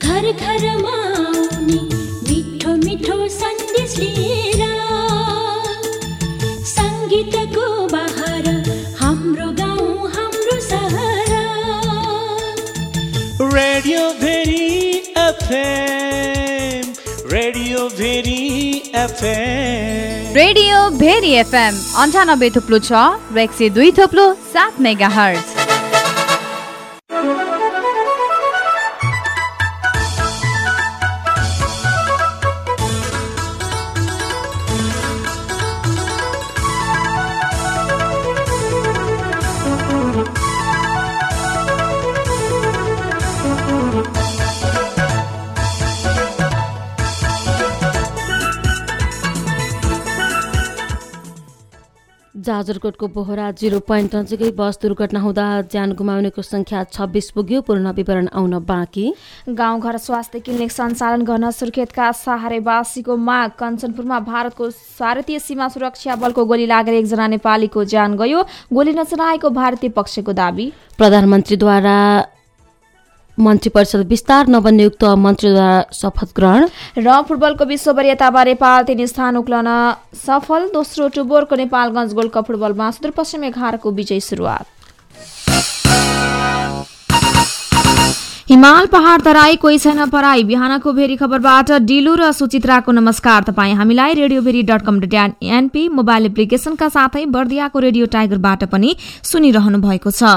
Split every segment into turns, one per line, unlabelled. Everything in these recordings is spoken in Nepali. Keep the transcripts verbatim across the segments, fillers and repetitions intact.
घर घरमा आउने मिठो मिठो सन्देश लिएर सङ्गीतको बहार हाम्रो गाउँ हाम्रो सहर
radio Bheri FM radio Bheri FM
radio Bheri FM अन्ठानब्बे थुप्लो छ र एक सय दुई थुप्लो सात मेगा हर्ज।
जाजरकोटको बोहरा जिरो पोइन्ट नजिकै बस दुर्घटना हुँदा ज्यान गुमाउनेको संख्या छब्बिस पुग्यो। पूर्ण विवरण आउन बाँकी।
गाउँघर स्वास्थ्य क्लिनिक सञ्चालन गर्न सुर्खेतका सहारेवासीको माग। कञ्चनपुरमा भारतको भारतीय सीमा सुरक्षा बलको गोली लागेर एकजना नेपालीको ज्यान गयो। गोली नचलाएको भारतीय पक्षको दाबी।
प्रधानमन्त्रीद्वारा मन्त्री परिषद विस्तार, नवनियुक्त मन्त्रीद्वारा शपथ ग्रहण।
र फुटबलको विश्व वरियतामा नेपाल तीन स्थान उक्लन सफल। दोस्रो टुबोरको नेपालगञ्ज गोल्ड कप फुटबलमा सुदूरपश्चिम एघारको विजयी सुरुवात। हिमाल पहाड तराई कोही छैन पराई। बिहानको भेरी खबरबाट डिलु र सुचित्राको नमस्कार। तपाईँ हामीलाई radio Bheri dot com dot NP mobile एप्लिकेशनका साथै बर्दियाको रेडियो टाइगरबाट पनि सुनिरहनु भएको छ।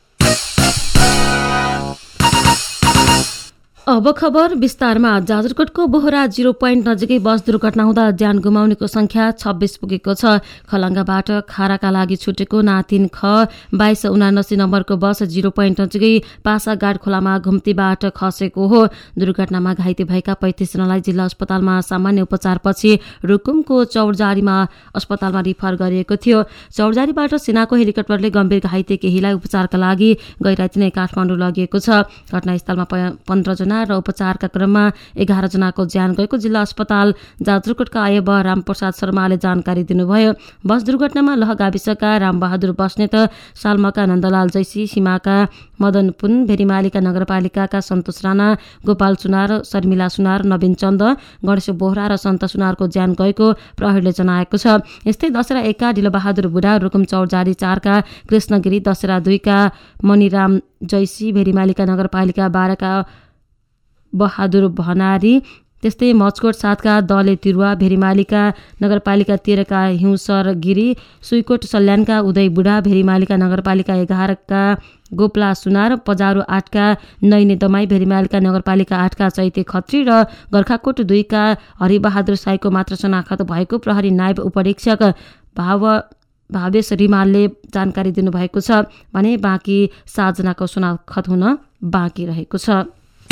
अब खबर विस्तारमा। जाजरकोटको बोहरा जिरो पोइन्ट नजिकै बस दुर्घटना हुँदा ज्यान गुमाउनेको संख्या छब्बिस पुगेको छ। खलङ्गाबाट खाराका लागि छुटेको ना तीन ख बाइस उनासी नम्बरको बस जिरो पोइन्ट नजिकै पासागाड खोलामा घुम्तीबाट खसेको हो। दुर्घटनामा घाइते भएका पैँतिस जनालाई जिल्ला अस्पतालमा सामान्य उपचारपछि रुकुमको चौरजारीमा अस्पतालमा रिफर गरिएको थियो। चौरजारीबाट सेनाको हेलिकप्टरले गम्भीर घाइते केहीलाई उपचारका लागि गैराती नै काठमाडौँ लगिएको छ। घटनास्थलमा पन्ध्र जना र उपचारका क्रममा एघार जनाको ज्यान गएको जिल्ला अस्पताल जाजरकोटका आयुक्त रामप्रसाद शर्माले जानकारी दिनुभयो। बस दुर्घटनामा लह गाविसका रामबहादुर बस्नेत, सालमका नन्दलाल जैसी, सीमाका मदन पुन, भेरीमालीका नगरपालिकाका सन्तोष राणा, गोपाल सुनार, शर्मिला सुनार, नवीन चन्द, गणेश बोहरा र सन्त सुनारको ज्यान गएको प्रहरीले जनाएको छ। यस्तै दशहरा एकका ढिलोबहादुर बुढा, रुकुम चौरजारी चारका कृष्णगिरी, दशहरा दुईका मणिराम जैसी, भेरीमालीका नगरपालिका बाह्रका बहादुर भनारी, त्यस्तै मचकोट सातका दले तिरुवा, भेरीमालीका नगरपालिका तेह्रका हिउँसर गिरी, सुइकोट सल्यानका उदय बुढा, भेरीमालीका नगरपालिका एघारका गोपला सुनार, पजारो आठका नैने दमाई, भेरीमालीका नगरपालिका आठका चैते खत्री र गोर्खाकोट दुईका हरिबहादुर साईको मात्र शनाखत भएको प्रहरी नायब उपरीक्षक भाव भावेश रिमालले जानकारी दिनुभएको छ भने बाँकी सातजनाको शनाखत हुन बाँकी रहेको छ।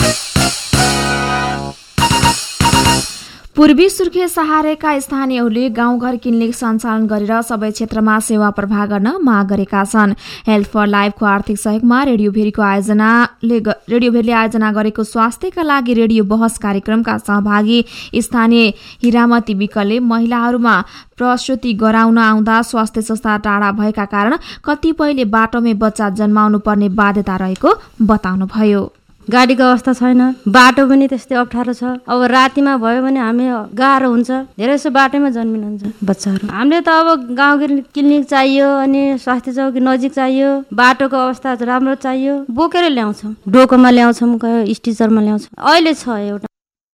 पूर्वी सुर्खेत सहारेका स्थानीयहरूले गाउँघर क्लिनिक सञ्चालन गरेर सबै क्षेत्रमा सेवा प्रवाह गर्न माग गरेका छन्। हेल्थ फर लाइफको आर्थिक सहयोगमा रेडियो भेरीको आयोजनाले रेडियो भेरीले आयोजना गरेको स्वास्थ्यका लागि रेडियो बहस कार्यक्रमका सहभागी स्थानीय हिरामती विकले महिलाहरूमा प्रसुति गराउन आउँदा स्वास्थ्य संस्था टाढा भएका कारण कतिपयले बाटोमै बच्चा जन्माउनु पर्ने बाध्यता रहेको बताउनुभयो।
गाडीको अवस्था छैन, बाटो पनि त्यस्तै अप्ठ्यारो छ। अब रातिमा भयो भने हामी गाह्रो हुन्छ, धेरै जसो बाटोमा जन्मिनुहुन्छ बच्चाहरू। हामीले त अब गाउँ क्लिनिक चाहियो, अनि स्वास्थ्य चौकी नजिक चाहियो, बाटोको अवस्था राम्रो चाहियो, बोकेर ल्याउँछौँ, डोकोमा ल्याउँछौँ, स्टिचरमा ल्याउँछौँ। अहिले छ एउटा।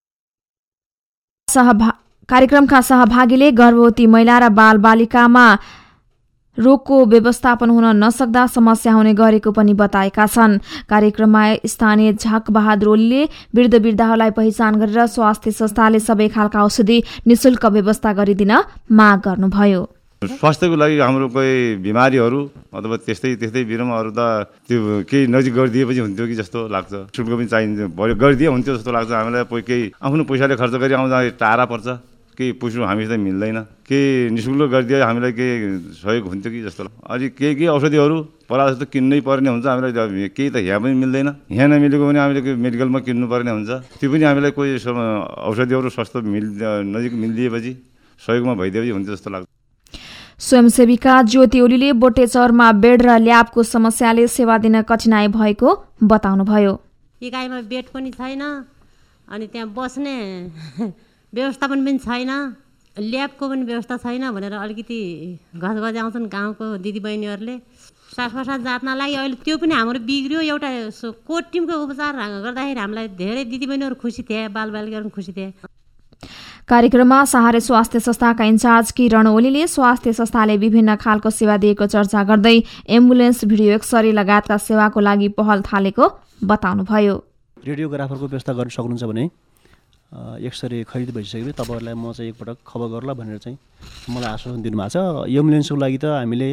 सहभा कार्यक्रमका सहभागीले गर्भवती महिला र बालबालिकामा रोगको व्यवस्थापन हुन नसक्दा समस्या हुने गरेको पनि बताएका छन्। कार्यक्रममा स्थानीय झक बहादुर ओलीले वृद्ध वृद्धाहरूलाई पहिचान गरेर स्वास्थ्य संस्थाले सबै खालका औषधि निशुल्क व्यवस्था गरिदिन माग गर्नुभयो।
स्वास्थ्यको लागि हाम्रो कोही बिमारीहरू अथवा त्यस्तै त्यस्तै बिरामहरू त त्यो केही नजिक गरिदिएपछि हुन्थ्यो कि जस्तो लाग्छ। शुल्क पनि चाहिन्छ, गरिदिए हुन्थ्यो जस्तो लाग्छ। हामीलाई केही आफ्नो पैसाले खर्च गरी आउँदा टाढा पर्छ, केही पुस्नु हामीसित मिल्दैन, केही निःशुल्क गरिदिए हामीलाई केही सहयोग हुन्थ्यो कि जस्तो लाग्छ। अलि केही केही औषधिहरू परा जस्तो किन्नै पर्ने हुन्छ, हामीलाई केही त यहाँ पनि मिल्दैन। यहाँ नमिलेको पनि हामीले मेडिकलमा किन्नुपर्ने हुन्छ। त्यो पनि हामीलाई कोही औषधिहरू सस्तो मिल नजिक मिलिदिएपछि सहयोगमा भइदिएपछि हुन्थ्यो जस्तो लाग्छ।
स्वयंसेविका ज्योति ओलीले बोटेचौरमा बेड र ल्याबको समस्याले सेवा दिन कठिनाई भएको बताउनुभयो।
इकाइमा बेड पनि छैन,
अनि त्यहाँ बस्ने व्यवस्थापन पनि छैन, ल्याबको पनि व्यवस्था छैन भनेर अलिकति घचघच्याउँछन् गाउँको दिदीबहिनीहरूले। श्वास प्रश्वास जात्न लागि अहिले त्यो पनि हाम्रो बिग्रियो। एउटा कोट टिमको उपचार गर्दाखेरि हामीलाई धेरै दिदीबहिनीहरू खुसी थिए, बालबालिकाहरू पनि खुसी थिए।
कार्यक्रममा सहारे स्वास्थ्य संस्थाका इन्चार्ज किरण ओलीले स्वास्थ्य संस्थाले विभिन्न खालको सेवा दिएको चर्चा गर्दै एम्बुलेन्स, भिडियो एक्सरे लगायतका सेवाको लागि पहल थालेको बताउनुभयो।
रेडियोग्राफरको व्यवस्था गर्न सक्नुहुन्छ भने एक्सरे खरिद भइसकेपछि तपाईँहरूलाई म चाहिँ एकपटक खबर गरौँला भनेर चाहिँ मलाई आश्वासन दिनुभएको छ। एम्बुलेन्सको लागि त हामीले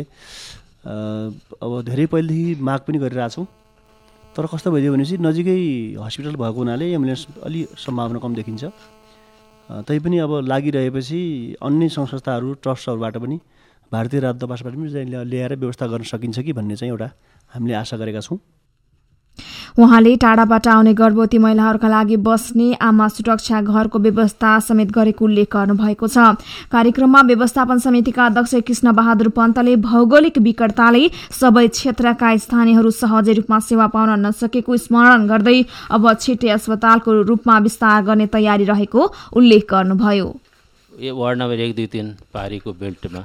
अब धेरै पहिलेदेखि माग पनि गरिरहेछौँ, तर कस्तो भइदियो भनेपछि नजिकै हस्पिटल भएको हुनाले एम्बुलेन्स अलि सम्भावना कम देखिन्छ। तैपनि अब लागिरहेपछि अन्य संस्थाहरू ट्रस्टहरूबाट पनि भारतीय राजदूतावासबाट पनि ल्याएर व्यवस्था गर्न सकिन्छ कि भन्ने चाहिँ एउटा हामीले आशा गरेका छौँ।
उहाँले टाढाबाट आउने गर्भवती महिलाहरूका लागि बस्ने आमा सुरक्षा घरको व्यवस्था समेत गरेको उल्लेख गर्नुभएको छ। कार्यक्रममा व्यवस्थापन समितिका अध्यक्ष कृष्ण बहादुर पन्तले भौगोलिक विकटताले सबै क्षेत्रका स्थानीयहरू सहजै रूपमा सेवा पाउन नसकेको स्मरण गर्दै अब छिट्टै अस्पतालको रूपमा विस्तार गर्ने तयारी रहेको उल्लेख गर्नुभयो।
यो वार्ड नम्बर एक दुई तिन पारीको बेल्टमा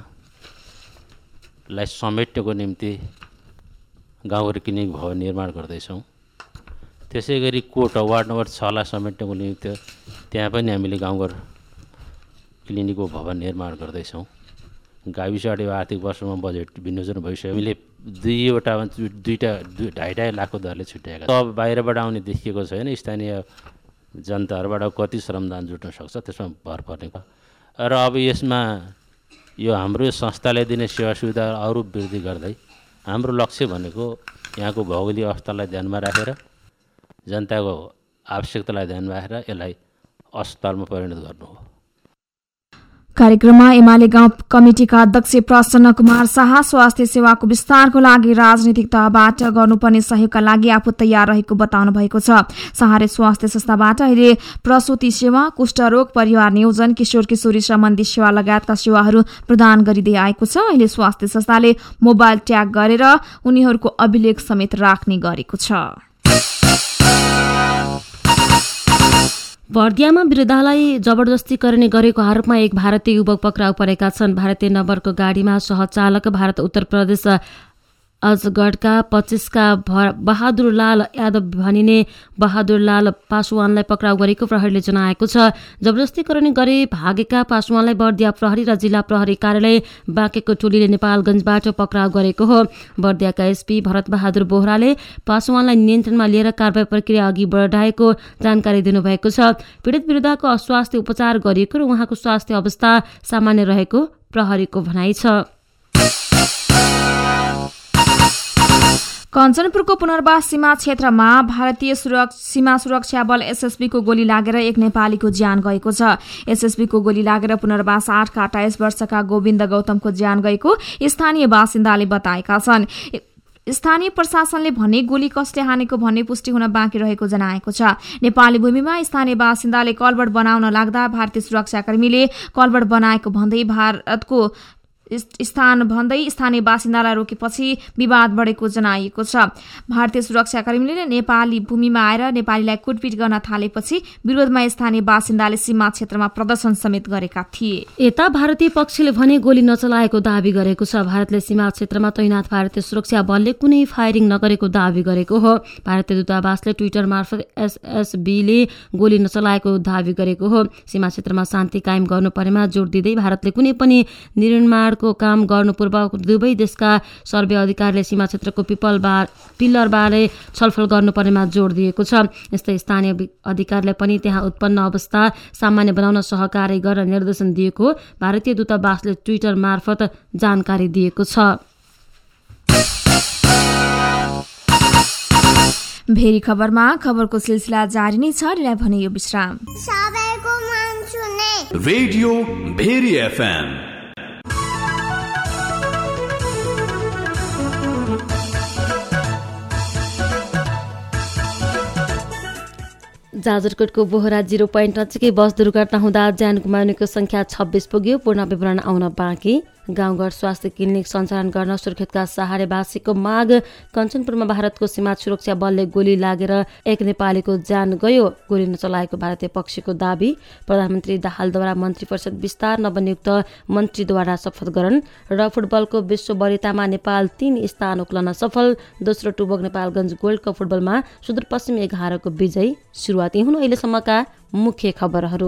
लाई समेट्नको निम्ति गाउँघर क्लिनिक भवन निर्माण गर्दैछौँ। त्यसै गरी कोट वार्ड नम्बर छलाई समेट्नको निम्ति त्यहाँ पनि हामीले गाउँघर क्लिनिकको भवन निर्माण गर्दैछौँ। गाविस आर्थिक वर्षमा बजेट विनियोजन भइसक्यो। हामीले दुईवटा दुईवटा दुई ढाई ढाई लाखको दरले छुट्याएका छौँ। अब बाहिरबाट आउने देखिएको छैन, स्थानीय जनताहरूबाट कति श्रमदान जुट्न सक्छ त्यसमा भर पर्ने। र अब यसमा यो हाम्रो संस्थाले दिने सेवा सुविधा अरू वृद्धि गर्दै हाम्रो लक्ष्य भनेको यहाँको भौगोलिक अवस्थालाई ध्यानमा राखेर जनताको आवश्यकतालाई ध्यानमा राखेर यसलाई अस्पतालमा परिणत गर्नु हो।
कार्यक्रममा एमाले गाउँ कमिटिका अध्यक्ष प्रसन्न कुमार शाह स्वास्थ्य सेवाको विस्तारको लागि राजनीतिक तहबाट गर्नुपर्ने सहयोगका लागि आफू तयार रहेको बताउनु भएको छ। सहारे स्वास्थ्य संस्थाबाट अहिले प्रसूति सेवा, कुष्ठरोग, परिवार नियोजन, किशोर किशोरी सम्बन्धी सेवा लगायतका सेवाहरू प्रदान गरिँदै आएको छ। अहिले स्वास्थ्य संस्थाले मोबाइल ट्याग गरेर उनीहरूको अभिलेख समेत राख्ने गरेको छ।
बर्दियामा वृद्धालाई जबरजस्ती गर्ने गरेको आरोपमा एक भारतीय युवक पक्राउ परेका छन्। भारतीय नम्बरको गाडीमा सहचालक भारत उत्तर प्रदेश अजगढका पच्चिसका बहादुरलाल यादव भनिने बहादुरलाल पासवानलाई पक्राउ गरेको प्रहरीले जनाएको छ। जबरजस्तीकरण गरी भागेका पासवानलाई बर्दिया प्रहरी र जिल्ला प्रहरी कार्यालय बाँकेको टोलीले नेपालगञ्जबाट पक्राउ गरेको हो। बर्दियाका एसपी भरत बहादुर बोहराले पासवानलाई नियन्त्रणमा लिएर कारबाही प्रक्रिया अघि बढाएको जानकारी दिनुभएको छ। पीडित विरुद्धको अस्वास्थ्य उपचार गरिएको र उहाँको स्वास्थ्य अवस्था सामान्य रहेको प्रहरीको भनाइ छ।
कञ्चनपुरको पुनर्वास सीमा क्षेत्रमा भारतीय सीमा सुरक्षा बल एसएसबीको गोली लागेर एक नेपालीको ज्यान गएको छ। एसएसबीको गोली लागेर पुनर्वास आठका अट्ठाइस वर्षका गोविन्द गौतमको ज्यान गएको स्थानीय बासिन्दाले बताएका छन्। स्थानीय प्रशासनले भने गोली कसले हानेको भन्ने पुष्टि हुन बाँकी रहेको जनाएको छ। नेपाली भूमिमा स्थानीय बासिन्दाले कलभट बनाउन लाग्दा भारतीय सुरक्षाकर्मीले कलभट बनाएको भन्दै भारतको स्थान भन्दै स्थानीय बासिन्दालाई रोकेपछि विवाद बढेको जनाइएको छ। भारतीय सुरक्षाकर्मीले नेपाली भूमिमा आएर नेपालीलाई कुटपिट गर्न थालेपछि विरोधमा स्थानीय बासिन्दाले सीमा क्षेत्रमा प्रदर्शन समेत गरेका थिए।
यता भारतीय पक्षले भने गोली नचलाएको दावी गरेको छ। भारतले सीमा क्षेत्रमा तैनात भारतीय सुरक्षा बलले कुनै फायरिङ नगरेको दावी गरेको हो। भारतीय दूतावासले ट्विटर मार्फत एसएसबीले गोली नचलाएको दावी गरेको हो। सीमा क्षेत्रमा शान्ति कायम गर्नुपर्नेमा जोड दिँदै भारतले कुनै पनि निर्माण को काम गर्नु पूर्व दुवै देशका सर्वे अधिकारीले सीमा क्षेत्रको पिपल बार पिल्लरबारे छलफल गर्नुपर्नेमा जोड दिएको छ। यस्तै स्थानीय अधिकारीले पनि त्यहाँ उत्पन्न अवस्था सामान्य बनाउन सहकार्य गर्न निर्देशन दिएको भारतीय दूतावासले ट्विटर मार्फत जानकारी दिएको छ।
भेरी खबरमा खबरको सिलसिला जारी नै छ। भने यो विश्राम
रेडियो भेरी एफएम।
जाजरकोटको बोहरा जिरो पोइन्ट नजिकै बस दुर्घटना हुँदा ज्यान गुमाउनेको संख्या छब्बिस पुग्यो। पूर्ण विवरण आउन बाँकी। गाउँघर स्वास्थ्य क्लिनिक सञ्चालन गर्न सुर्खेतका सहारेवासीको माग। कञ्चनपुरमा भारतको सीमा सुरक्षा बलले गोली लागेर एक नेपालीको ज्यान गयो। गोली नचलाएको भारतीय पक्षको दाबी। प्रधानमन्त्री दाहालद्वारा मन्त्री परिषद विस्तार, नवनियुक्त मन्त्रीद्वारा शपथ ग्रहण। र फुटबलको विश्व वरियतामा नेपाल तीन स्थान उक्लन सफल। दोस्रो टुबोक नेपालगञ्ज गोल्ड कप फुटबलमा सुदूरपश्चिम एघारको विजयी। सुरुवाती हुनु अहिलेसम्मका मुख्य खबरहरू।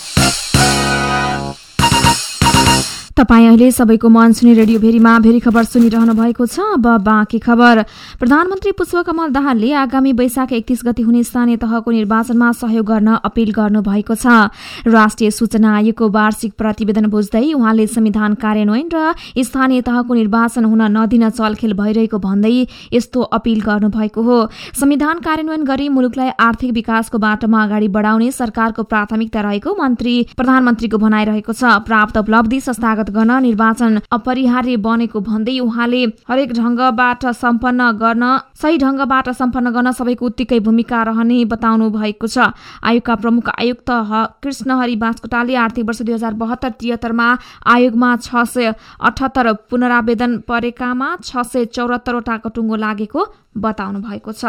तपाईँ अहिले सबैको मन सुनि रेडियो भेरीमा भेरी खबर सुनिरहनु भएको छ। अब बाँकी खबर। प्रधानमन्त्री पुष्पकमल दाहालले आगामी वैशाख एकतीस गति हुने स्थानीय तहको निर्वाचनमा सहयोग गर्न अपील गर्नुभएको छ। राष्ट्रिय सूचना आयोगको वार्षिक प्रतिवेदन बुझ्दै उहाँले संविधान कार्यान्वयन र स्थानीय तहको निर्वाचन हुन नदिन चलखेल भइरहेको भन्दै यस्तो अपील गर्नुभएको हो। संविधान कार्यान्वयन गरी मुलुकलाई आर्थिक विकासको बाटोमा अगाडि बढाउने सरकारको प्राथमिकता रहेको मन्त्री प्रधानमन्त्रीको भनाइरहेको छ। प्राप्त उपलब्धि संस्थागत गर्न निर्वाचन अपरिहार्य बनेको भन्दै उहाँले हरेक ढंगबाट सम्पन्न गर्न सही ढंगबाट सम्पन्न गर्न सबैको उत्तिकै भूमिका रहने बताउनु भएको छ। आयोगका प्रमुख आयुक्त कृष्ण हरि बास्कोटाले आर्थिक वर्ष दुई हजार बहत्तर त्रिहत्तरमा आयोगमा छ सय अठहत्तर पुनरावेदन परेकामा छ सय चौरात्तरवटाको टुङ्गो लागेको बताउनु भएको छ।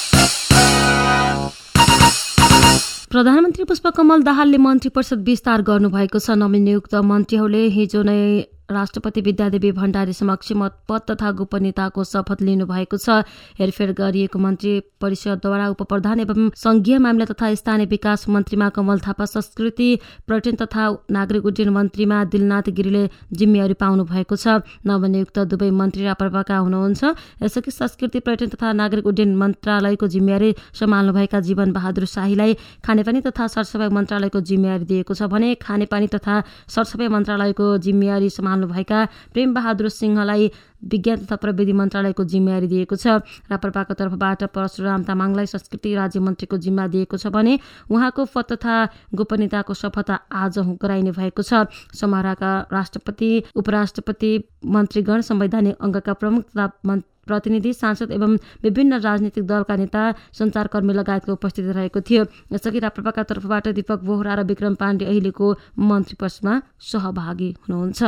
प्रधानमन्त्री पुष्पकमल दाहालले मन्त्री परिषद विस्तार गर्नुभएको छ। नवनियुक्त मन्त्रीहरूले हिजो नै राष्ट्रपति विद्यादेवी भण्डारी समक्ष पद तथा गोपनीयताको शपथ लिनुभएको छ। हेरफेर गरिएको मन्त्री परिषदद्वारा उपप्रधान एवं संघीय मामिला तथा स्थानीय विकास मन्त्रीमा कमल थापा, संस्कृति पर्यटन तथा नागरिक उड्डयन मन्त्रीमा दिलनाथ गिरीले जिम्मेवारी पाउनु भएको छ। नवनियुक्त दुवै मन्त्री राप्रपाका हुनुहुन्छ। यसअघि संस्कृति पर्यटन तथा नागरिक उड्डयन मन्त्रालयको जिम्मेवारी सम्हाल्नुभएका जीवन बहादुर शाहीलाई खानेपानी तथा सरसफाई मन्त्रालयको जिम्मेवारी दिएको छ भने खानेपानी तथा सरसफाई मन्त्रालयको जिम्मेवारी सम्हाल्नु भएका प्रेम बहादुर सिंहलाई विज्ञान तथा प्रविधि मन्त्रालयको जिम्मेवारी दिएको छ। राप्रपाको तर्फबाट परशुराम तामाङलाई संस्कृति राज्य मन्त्रीको जिम्मा दिएको छ भने उहाँको पद तथा गोपनीयताको शपथ आज गराइने भएको छ। समारोहका राष्ट्रपति, उपराष्ट्रपति, मन्त्रीगण, संवैधानिक अङ्गका प्रमुख तथा प्रतिनिधि, सांसद एवं विभिन्न राजनीतिक दलका नेता, सञ्चारकर्मी लगायतको उपस्थिति रहेको थियो। यसअघि राप्रपाका तर्फबाट दीपक बोहरा र विक्रम पाण्डे अहिलेको मन्त्री परिषदमा सहभागी हुनुहुन्छ।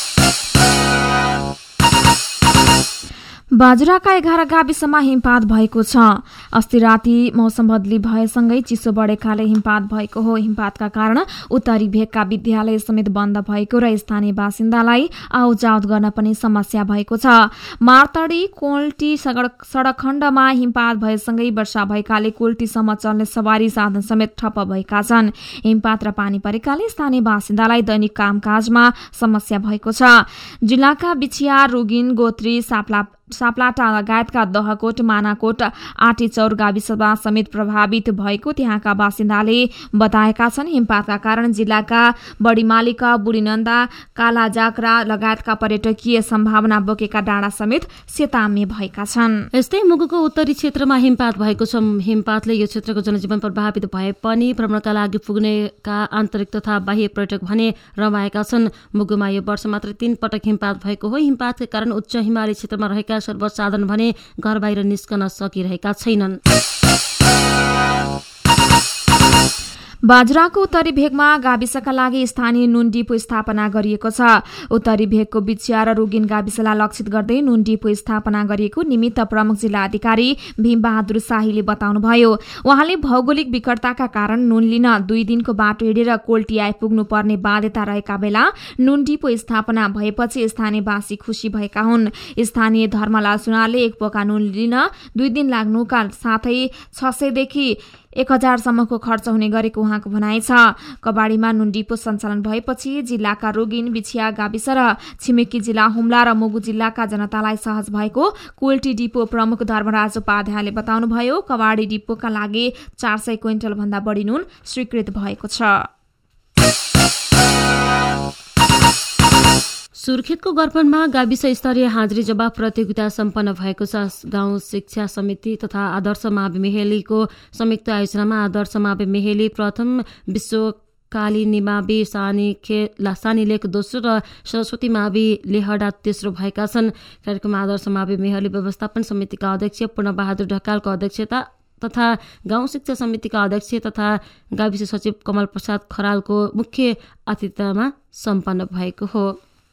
बाजुराका एघार गाविसमा हिमपात भएको छ। अस्ति राति मौसम बदली भएसँगै चिसो बढेकाले हिमपात भएको हो। हिमपातका कारण उत्तरी भेगका विद्यालय समेत बन्द भएको र स्थानीय बासिन्दालाई आउजाउत गर्न पनि समस्या भएको छ। मार्तडी कोल्टी सडक खण्डमा हिमपात भएसँगै वर्षा भएकाले कोल्टीसम्म चल्ने सवारी साधन समेत ठप्प भएका छन्। हिमपात र पानी परेकाले स्थानीय बासिन्दालाई दैनिक कामकाजमा समस्या भएको छ। जिल्लाका बिछिया, रुगिन, गोत्री, साप्ला साप्लाटा लगायतका दहकोट, मानाकोट, आटीचौर गाविसमा समेत प्रभावित भएको त्यहाँका बासिन्दाले बताएका छन्। हिमपातका कारण जिल्लाका बडीमालिका, बुढीनन्दा, कालाजाक्रा लगायतका पर्यटकीय सम्भावना बोकेका डाँडा समेत सेताम्य भएका छन्।
यस्तै मुगुको उत्तरी क्षेत्रमा हिमपात भएको छ। हिमपातले यो क्षेत्रको जनजीवन प्रभावित भए पनि भ्रमणका लागि पुग्नेका आन्तरिक तथा बाह्य पर्यटक भने रमाएका छन्। मुगुमा यो वर्ष मात्र तीन पटक हिमपात भएको हो। हिमपातका कारण उच्च हिमाली क्षेत्रमा रहेका सर्वसाधारण भने घर बाहिर निस्कन सकिरहेका छैनन्।
बाजुराको उत्तरी भेगमा गाविसका लागि स्थानीय नुन डिपो स्थापना गरिएको छ। उत्तरी भेगको बिछिया र रुगिन गाविसलाई लक्षित गर्दै नुन डिपो स्थापना गरिएको निमित्त प्रमुख जिल्ला अधिकारी भीमबहादुर शाहीले बताउनुभयो। उहाँले भौगोलिक विकटताका कारण नुन लिन दुई दिनको बाटो हिँडेर कोल्टी आइपुग्नु पर्ने बाध्यता रहेका बेला नुन डिपो स्थापना भएपछि स्थानीयवासी खुसी भएका हुन्। स्थानीय धर्मलाल सुनारले एक पोका नुन लिन दुई दिन लाग्नुका साथै छ सयदेखि एक हजारसम्मको खर्च हुने गरेको उहाँको भनाइ छ। कबाडीमा नुन डिपो सञ्चालन भएपछि जिल्लाका रोगिन, बिछिया गाविस र छिमेकी जिल्ला हुम्ला र मुगु जिल्लाका जनतालाई सहज भएको कोल्टी डिपो प्रमुख धर्मराज उपाध्यायले बताउनुभयो। कबाडी डिपोका लागि चार सय क्विन्टल भन्दा बढी नुन स्वीकृत भएको छ।
सुर्खेतको गरपनमा गाविस स्तरीय हाजिरी जवाब प्रतियोगिता सम्पन्न भएको छ। गाउँ शिक्षा समिति तथा आदर्श मावि मेहेलीको संयुक्त आयोजनामा आदर्श मावि मेहेली प्रथम, विश्वकाली निमावि सानी लेक दोस्रो र सरस्वती मावि लेहडा तेस्रो भएका छन्। कार्यक्रममा आदर्श मावि मेहेली व्यवस्थापन समितिका अध्यक्ष पूर्णबहादुर ढकालको अध्यक्षता तथा गाउँ शिक्षा समितिका अध्यक्ष तथा गाविस सचिव कमल प्रसाद खरालको मुख्य आतिथ्यमा सम्पन्न भएको हो।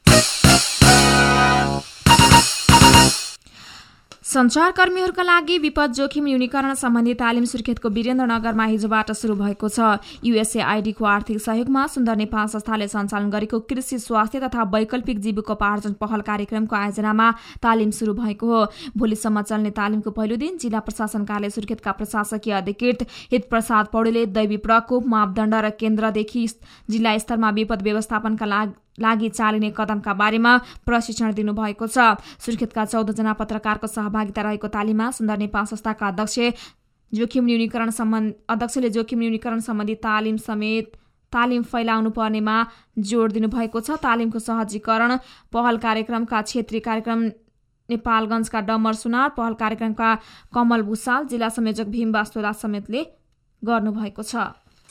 सञ्चारकर्मीहरूका लागि विपद जोखिम न्यूनीकरण सम्बन्धी तालिम सुर्खेतको वीरेन्द्रनगरमा हिजोबाट सुरु भएको छ। युएसएआईडीको आर्थिक सहयोगमा सुन्दर नेपाल संस्थाले सञ्चालन गरेको कृषि स्वास्थ्य तथा वैकल्पिक जीविकोपार्जन पहल कार्यक्रमको आयोजनामा तालिम सुरु भएको हो। भोलिसम्म चल्ने तालिमको पहिलो दिन जिल्ला प्रशासन कार्यालय सुर्खेतका प्रशासकीय अधिकृत हितप्रसाद पौडेलले दैवी प्रकोप मापदण्ड र केन्द्रदेखि जिल्ला स्तरमा विपद व्यवस्थापनका लागि लागि चालिने कदमका बारेमा प्रशिक्षण दिनुभएको छ। सुर्खेतका चौध जना पत्रकारको सहभागिता रहेको तालिममा सुन्दर नेपाल संस्थाका अध्यक्ष जोखिम न्यूनीकरण सम्बन्धी अध्यक्षले जोखिम न्यूनीकरण सम्बन्धी तालिम समेत तालिम फैलाउनु पर्नेमा जोड दिनुभएको छ। तालिमको सहजीकरण पहल कार्यक्रमका क्षेत्रीय कार्यक्रम नेपालगञ्जका डमर सुनार, पहल कार्यक्रमका कमल भूषाल, जिल्ला संयोजक भीम वास्तोला समेतले गर्नुभएको छ।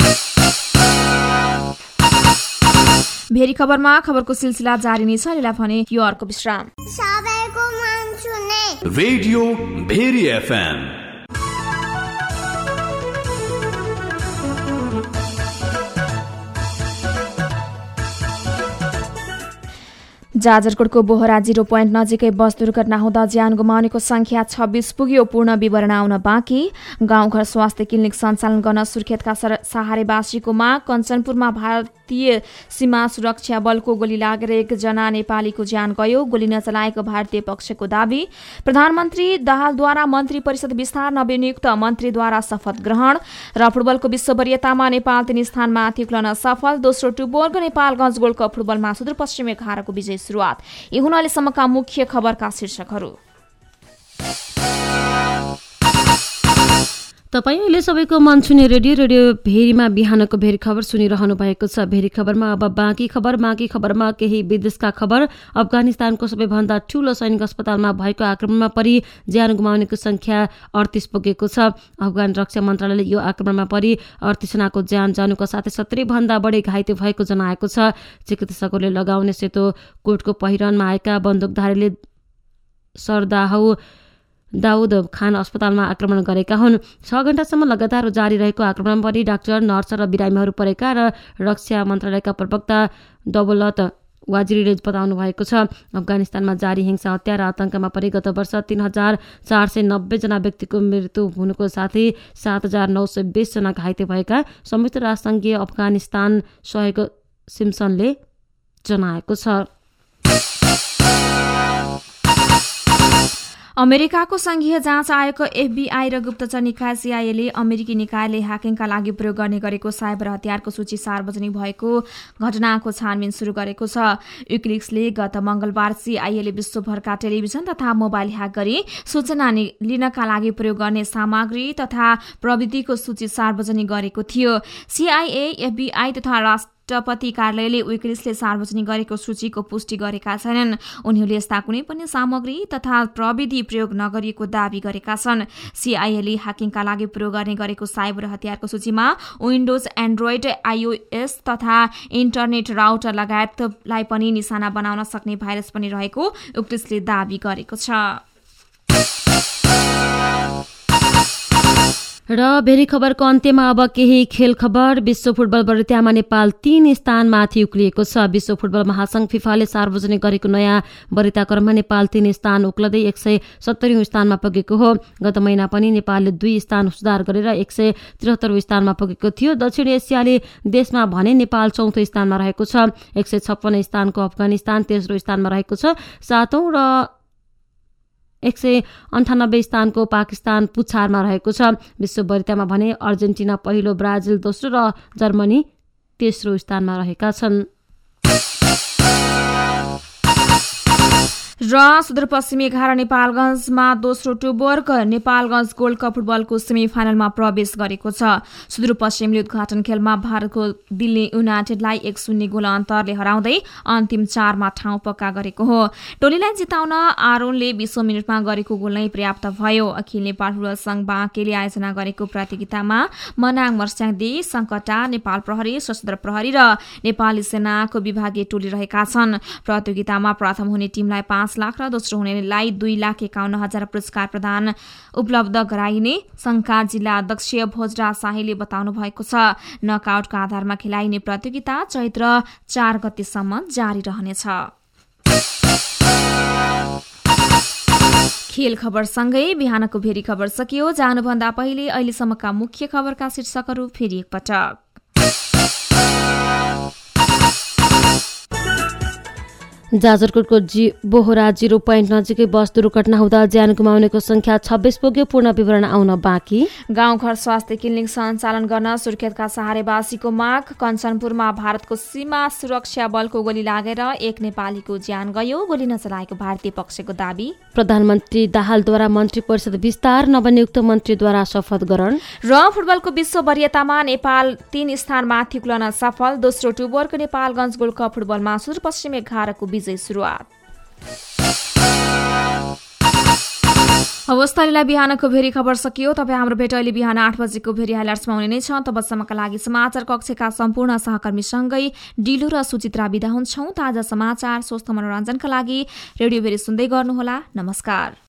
भेरी खबरमा खबरको सिलसिला जारी नै छ। लिला भने यो अर्को विश्राम।
सबैको मन सुने
रेडियो भेरी एफएम।
जाजरकोटको बोहरा जिरो पोइन्ट नजिकै बस दुर्घटना हुँदा ज्यान गुमाउनेको संख्या छब्बीस पुग्यो। पूर्ण विवरण आउन बाँकी। गाउँघर स्वास्थ्य क्लिनिक सञ्चालन गर्न सुर्खेतका सहारेवासीको माग। कञ्चनपुरमा भारतीय सीमा सुरक्षा बलको गोली लागेर एकजना नेपालीको ज्यान गयो। गोली नचलाएको भारतीय पक्षको दावी। प्रधानमन्त्री दाहालद्वारा मन्त्री परिषद विस्तार, नवनियुक्त मन्त्रीद्वारा शपथ ग्रहण र फुटबलको विश्व वरियतामा नेपाल तीन स्थानमाथि उक्लन सफल। दोस्रो टुबोर्ग नेपालगञ्ज गोल्ड कप फुटबलमा सुदूरपश्चिम एघारको विजय सुरुवात। यी हुन् अहिलेसम्मका मुख्य खबरका शीर्षकहरू।
तपाईँ अहिले सबैको मन छुने रेडियो रेडियो भेरीमा बिहानको भेरी खबर सुनिरहनु भएको छ। भेरी खबरमा अब बाँकी खबर। बाँकी खबरमा केही विदेशका खबर। अफगानिस्तानको सबैभन्दा ठूलो सैनिक अस्पतालमा भएको आक्रमणमा परि ज्यान गुमाउनेको संख्या अडतिस पुगेको छ। अफगान रक्षा मन्त्रालयले यो आक्रमणमा परि अडतिस जनाको ज्यान जानुको साथै सत्तरी भन्दा बढी घाइते भएको जनाएको छ। चिकित्सकहरूले लगाउने सेतो कोटको पहिरनमा आएका बन्दुकधारीले सरदाहु दाउद खान अस्पतालमा आक्रमण गरेका हुन्। छ घण्टासम्म लगातार जारी रहेको आक्रमणमा परि डाक्टर, नर्स र बिरामीहरू परेका र रक्षा मन्त्रालयका प्रवक्ता दौलत वाजिरीले बताउनु भएको छ। अफगानिस्तानमा जारी हिंसा, हत्या र आतंकमा परि गत वर्ष तीन हजार चार सय नब्बे जना व्यक्तिको मृत्यु हुनुको साथै सात हजार नौ सय बीस जना घाइते भएका संयुक्त राष्ट्रसङ्घीय अफगानिस्तान सहयोग सिम्सनले जनाएको छ।
अमेरिकाको संघीय जाँच आयोगको एफबीआई र गुप्तचर निकाय सीआईएले अमेरिकी निकायले ह्याकिङका लागि प्रयोग गर्ने गरेको साइबर हतियारको सूची सार्वजनिक भएको घटनाको छानबिन सुरु गरेको छ। विकिलिक्सले गत मंगलबार सीआईएले विश्वभरका टेलिभिजन तथा मोबाइल ह्याक गरी सूचना लिनका लागि प्रयोग गर्ने सामग्री तथा प्रविधिको सूची सार्वजनिक गरेको थियो। सीआईए, एफबीआई तथा राष्ट्र राष्ट्रपति कार्यालयले विकिलिक्सले सार्वजनिक गरेको सूचीको पुष्टि गरेका छैनन्। उनीहरूले यस्ता कुनै पनि सामग्री तथा प्रविधि प्रयोग नगरिएको दावी गरेका छन्। सीआईएले ह्याकिङका लागि प्रयोग गर्ने गरेको साइबर हतियारको सूचीमा विन्डोज, एन्ड्रोइड, आइओएस तथा इन्टरनेट राउटर लगायतलाई पनि निशाना बनाउन सक्ने भाइरस पनि रहेको विकिलिक्सले दावी गरेको छ।
र भेरी खबरको अन्त्यमा अब केही खेल खबर। विश्व फुटबल वरियतामा नेपाल तीन स्थानमाथि उक्लिएको छ। विश्व फुटबल महासंघ फिफाले सार्वजनिक गरेको नयाँ वरियताक्रममा नेपाल तीन स्थान उक्लदै एक सय सत्तरी स्थानमा पुगेको हो। गत महिना पनि नेपालले दुई स्थान सुधार गरेर एक सय त्रिहत्तर स्थानमा पुगेको थियो। दक्षिण एसियाली देशमा भने नेपाल चौथो स्थानमा रहेको छ। एक सय छप्पन्न स्थानको अफगानिस्तान तेस्रो स्थानमा रहेको छ। सातौं र एक सय अन्ठानब्बे स्थानको पाकिस्तान पुछारमा रहेको छ। विश्व वरियतामा भने अर्जेन्टिना पहिलो, ब्राजिल दोस्रो र जर्मनी तेस्रो स्थानमा रहेका छन्।
र सुदूरपश्चिमी एघार नेपालगञ्जमा दोस्रो टुबोर्ग नेपालगञ्ज गोल्ड कप फुटबलको सेमी फाइनलमा प्रवेश गरेको छ। सुदूरपश्चिमले उद्घाटन खेलमा भारतको दिल्ली युनाइटेडलाई एक शून्य गोल अन्तरले हराउँदै अन्तिम चारमा ठाउँ पक्का गरेको हो। टोलीलाई जिताउन आरोनले बीसौं मिनटमा गरेको गोल नै पर्याप्त भयो। अखिल नेपाल फुटबल संघ बाँकेले आयोजना गरेको प्रतियोगितामा मनाङ, मर्स्याङदी, सङ्कटा, नेपाल प्रहरी, सशस्त्र प्रहरी र नेपाली सेनाको विभागीय टोली रहेका छन्। प्रतियोगितामा प्रथम हुने टिमलाई पाँच पाँच लाख र दोस्रो हुनेलाई दुई लाख एकाउन्न हजार पुरस्कार प्रदान उपलब्ध गराइने संघकार जिल्ला अध्यक्ष भोजराज शाहीले बताउनु भएको छ। नकआउटका आधारमा खेलाइने प्रतियोगिता चैत्र चार गतेसम्म जारी रहनेछ। खेल खबरसँगै बिहानको भेरी खबर सकियो। जानुभन्दा पहिले अहिलेसम्मका मुख्य खबरका शीर्षकहरू फेरि एकपटक।
जाजरकोटको जी बोहरा जिरो पोइन्ट नजिकै बस दुर्घटना हुँदा ज्यान गुमाउनेको संख्या छब्बीस पुग्यो। पूर्ण विवरण आउन बाँकी।
गाउँघर स्वास्थ्य क्लिनिक सञ्चालन गर्न सुर्खेतका सहारेवासीको माग। कञ्चनपुरमा भारतको सीमा सुरक्षा बलको गोली लागेर एक नेपालीको ज्यान गयो। गोली नचलाएको भारतीय पक्षको दाबी।
प्रधानमन्त्री दाहालद्वारा मन्त्री परिषद विस्तार, नवनियुक्त मन्त्रीद्वारा शपथ ग्रहण।
र फुटबलको विश्व वरियतामा नेपाल तीन स्थान माथि उक्लन सफल। दोस्रो टुबोरको नेपालगञ्ज गोल्ड कप फुटबलमा सुदूरपश्चिम एघारको विजय सुरुवात। अवस्थालीलाई बिहानको भेरी खबर सकियो। तपाईँ हाम्रो भेट अहिले बिहान आठ बजेको भेरी हाइलाइट्समा हुने नै छ। तबसम्मका लागि समाचार कक्षका सम्पूर्ण सहकर्मीसँगै डिलु र सुचित्रा बिदा हुन्छौँ। ताजा समाचार, स्वस्थ मनोरञ्जनका लागि रेडियो भेरी सुन्दै गर्नुहोला। नमस्कार।